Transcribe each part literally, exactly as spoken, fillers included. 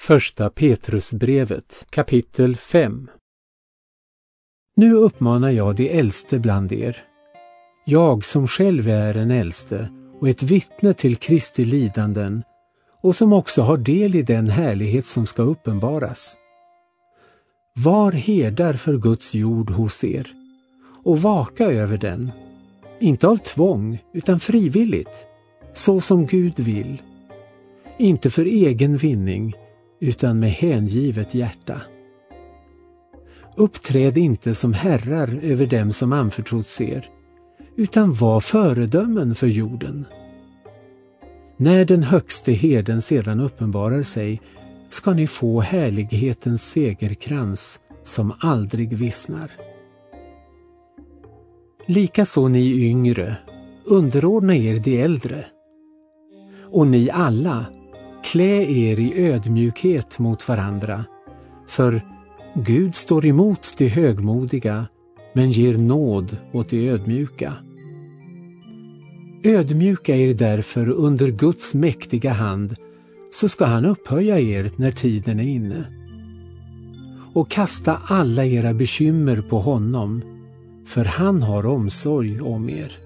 Första Petrusbrevet, kapitel fem. Nu uppmanar jag de äldste bland er, jag som själv är en äldste och ett vittne till Kristi lidanden och som också har del i den härlighet som ska uppenbaras. Var herdar för Guds jord hos er och vaka över den, inte av tvång utan frivilligt, så som Gud vill, inte för egen vinning utan med hängivet hjärta. Uppträd inte som herrar över dem som anförtrotts er, utan var föredömen för jorden. När den högste herden sedan uppenbarar sig, ska ni få härlighetens segerkrans som aldrig vissnar. Likaså ni yngre, underordna er de äldre. Och ni alla, klä er i ödmjukhet mot varandra, för Gud står emot de högmodiga, men ger nåd åt de ödmjuka. Ödmjuka er därför under Guds mäktiga hand, så ska han upphöja er när tiden är inne. Och kasta alla era bekymmer på honom, för han har omsorg om er.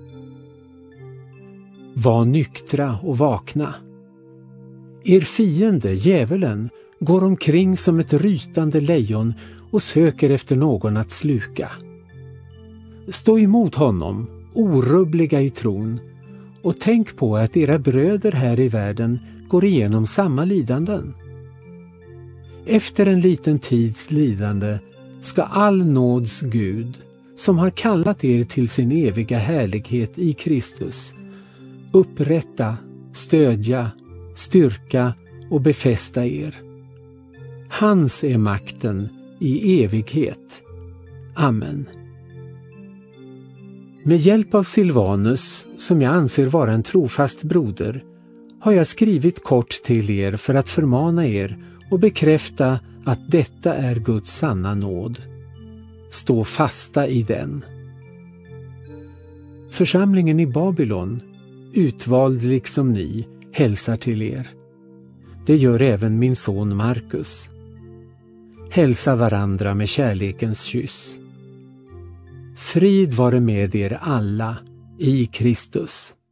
Var nyktra och vakna. Er fiende, djävulen, går omkring som ett rytande lejon och söker efter någon att sluka. Stå emot honom, orubbliga i tron, och tänk på att era bröder här i världen går igenom samma lidanden. Efter en liten tids lidande ska all nåds Gud, som har kallat er till sin eviga härlighet i Kristus, upprätta, stödja, styrka och befästa er. Hans är makten i evighet. Amen. Med hjälp av Silvanus, som jag anser vara en trofast broder, har jag skrivit kort till er för att förmana er och bekräfta att detta är Guds sanna nåd. Stå fasta i den. Församlingen i Babylon, utvald liksom ni, hälsar till er. Det gör även min son Markus. Hälsa varandra med kärlekens kyss. Frid vare med er alla i Kristus.